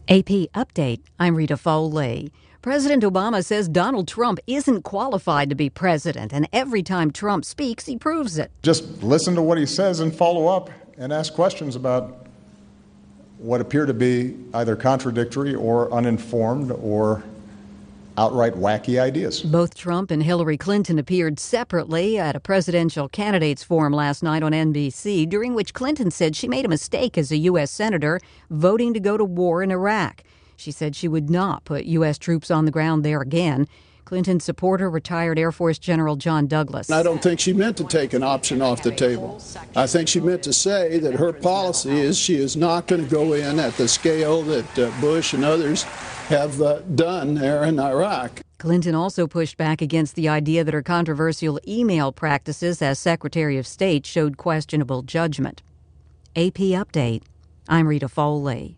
AP Update. I'm Rita Foley. President Obama says Donald Trump isn't qualified to be president, and every time Trump speaks, he proves it. Just listen to what he says and follow up and ask questions about what appear to be either contradictory or uninformed or outright wacky ideas. Both Trump and Hillary Clinton appeared separately at a presidential candidates forum last night on NBC, during which Clinton said she made a mistake as a U.S. senator voting to go to war in Iraq. She said she would not put U.S. troops on the ground there again. Clinton supporter, retired Air Force General John Douglas. I don't think she meant to take an option off the table. I think she meant to say that her policy is she is not going to go in at the scale that Bush and others have done there in Iraq. Clinton also pushed back against the idea that her controversial email practices as Secretary of State showed questionable judgment. AP Update. I'm Rita Foley.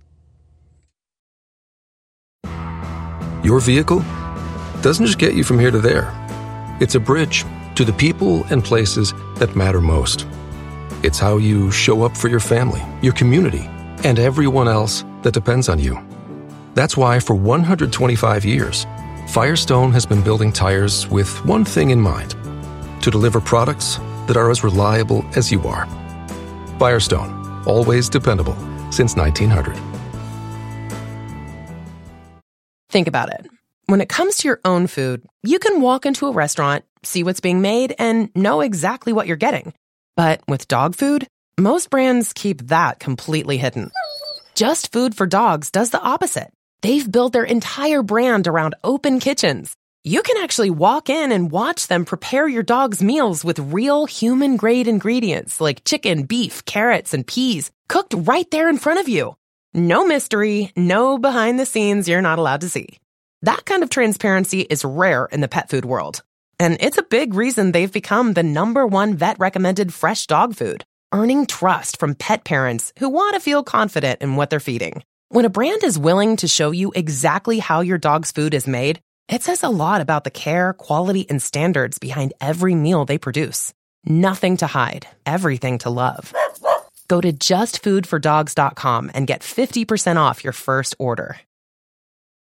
Your vehicle doesn't just get you from here to there. It's a bridge to the people and places that matter most. It's how you show up for your family, your community, and everyone else that depends on you. That's why for 125 years, Firestone has been building tires with one thing in mind: to deliver products that are as reliable as you are. Firestone, always dependable since 1900. Think about it. When it comes to your own food, you can walk into a restaurant, see what's being made, and know exactly what you're getting. But with dog food, most brands keep that completely hidden. Just Food for Dogs does the opposite. They've built their entire brand around open kitchens. You can actually walk in and watch them prepare your dog's meals with real human-grade ingredients like chicken, beef, carrots, and peas, cooked right there in front of you. No mystery, no behind the scenes you're not allowed to see. That kind of transparency is rare in the pet food world. And it's a big reason they've become the #1 vet-recommended fresh dog food, earning trust from pet parents who want to feel confident in what they're feeding. When a brand is willing to show you exactly how your dog's food is made, it says a lot about the care, quality, and standards behind every meal they produce. Nothing to hide, everything to love. Go to justfoodfordogs.com and get 50% off your first order.